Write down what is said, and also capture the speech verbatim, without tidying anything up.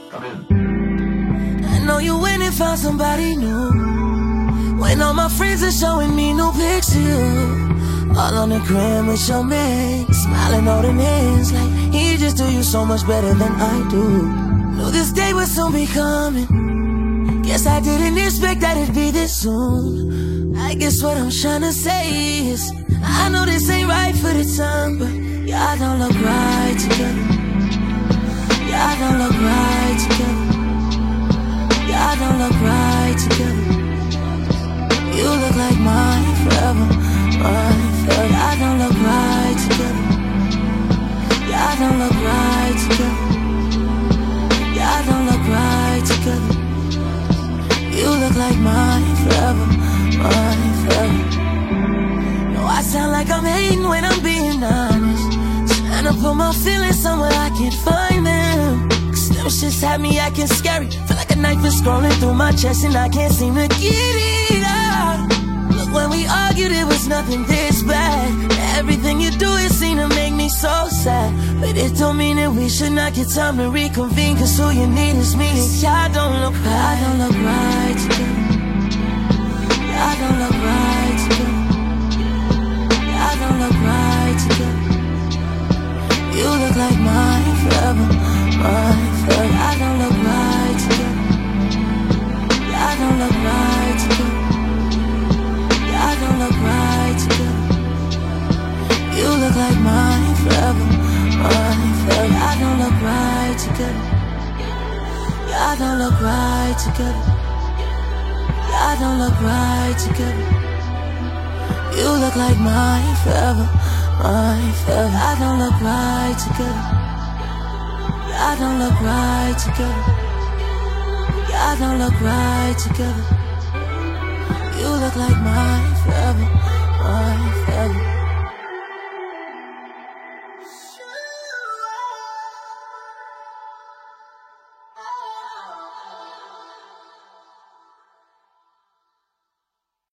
Come in. I know you went and found somebody new. When all my friends are showing me new pics of you, all on the gram with your man, smiling holding hands like he just do you so much better than I do. Knew this day would soon be coming. Guess I didn't expect that it'd be this soon. I guess what I'm trying to say is, I know this ain't right for the time, but y'all don't look right together. Y'all don't look right together. Y'all don't look right together. You look like mine forever, mine forever. Y'all don't look right together. Y'all don't look right together. Y'all don't look right together. You look like mine forever, mine forever. No, I sound like I'm hating when I'm being honest. Trying to put my feelings somewhere I can't find them. Cause them shits have me acting scary. Feel like a knife is scrolling through my chest and I can't seem to get it out. Look, when we argued it was nothing this bad. Everything you do is seem to make me so sad. But it don't mean that we should not get time to reconvene. Cause who you need is me. Y'all don't look right. Y'all don't look right together. Y'all don't look right together. Y'all don't look right together. You look like mine forever, mine forever. Y'all don't look right together. Y'all don't look right together. Y'all don't look right together. You look like mine forever, mine forever. Y'all don't look right together. Y'all don't look right together. Y'all don't look right together. You look like mine forever, mine forever. Y'all don't look right together. Y'all don't look right together. Y'all don't look right together. You look like mine forever.